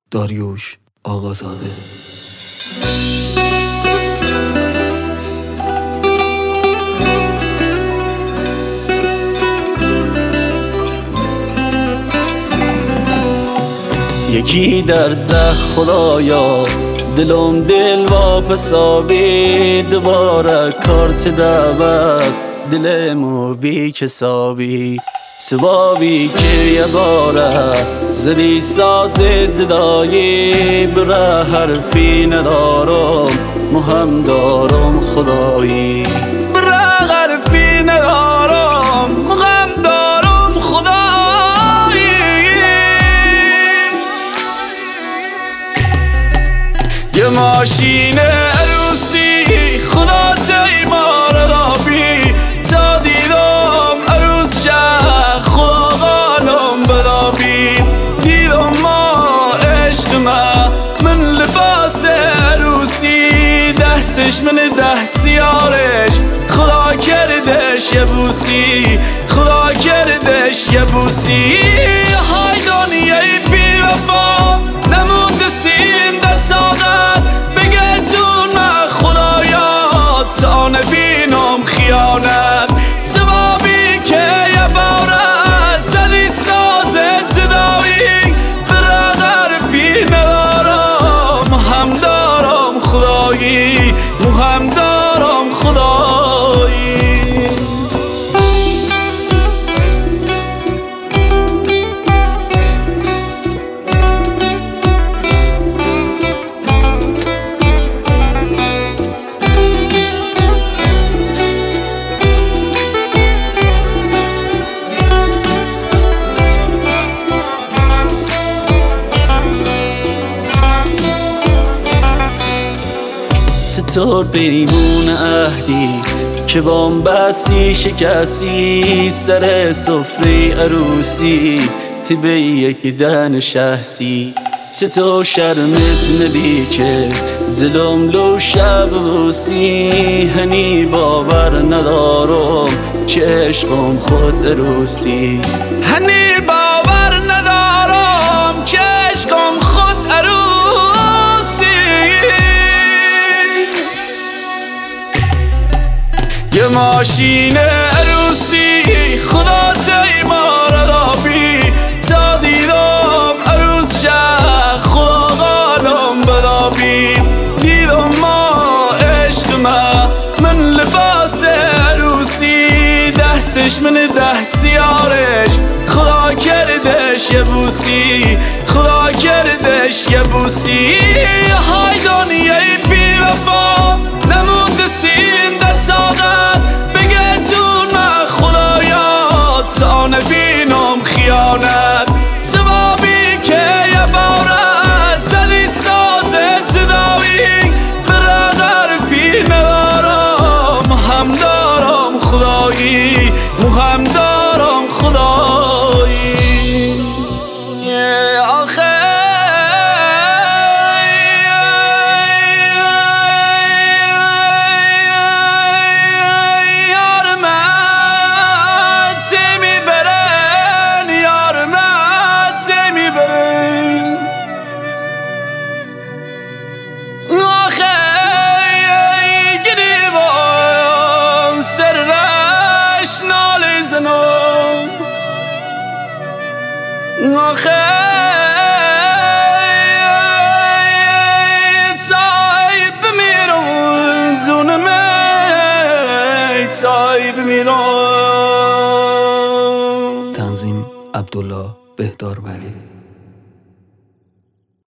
داریوش آقازاده. یکی در زخ خدایا دلم دل واپس آبی، دوباره کارت دعوت دلمو بی کسابی، سبابی که یه باره زدی ساز جدایی، بره حرفی ندارم مهم دارم خدایی، بره حرفی ندارم مهم دارم خدایی. یه ماشین عروسی خدا تیمار دابی، تا دیدم عروس شه خدا غالم بدابی، دیدم ما عشق من لباس عروسی، دستش من دست یارش خدا کردش یه بوسی، خدا کردش یه بوسی. های دنیای بی وفا نمونده سیم در طاقت، بگه تو نه خدایا تا نبینم خیانت، سبابی که یه باره زدی ساز جدایی، بره غرفی ندارم مهم دارم خدایی، مهم دارم خدایی. چطور پیمون عهدی که بامبسی شکستی، سر سفره عروسی تبه یک دن شخصی، چطور شرمت نبی که دلم لو شب بوسی، هنی باور ندارم که عشقم خود عروسی، هنی باور ندارم که عشقم خود عروسی. یه ماشین عروسی خدا تیمار دابی، تا دیدم عروس شه خدا غالم بدابی، دیدم ما عشق من لباس عروسی، دستش من دست یارش خدا کردش یه بوسی، خدا کردش یه بوسی. های دنیای بی وفا نمونده سیم در طاقت، بگه تو نه خدایا تا نبینم خیانت، سبابی که یه باره زدی ساز جدایی، بره غرفی ندارم مهم دارم خدایی، مهم دارم خدایی. آخه تایب میرم جونم تایب میرم. تنظیم عبدالله بهدار ولی.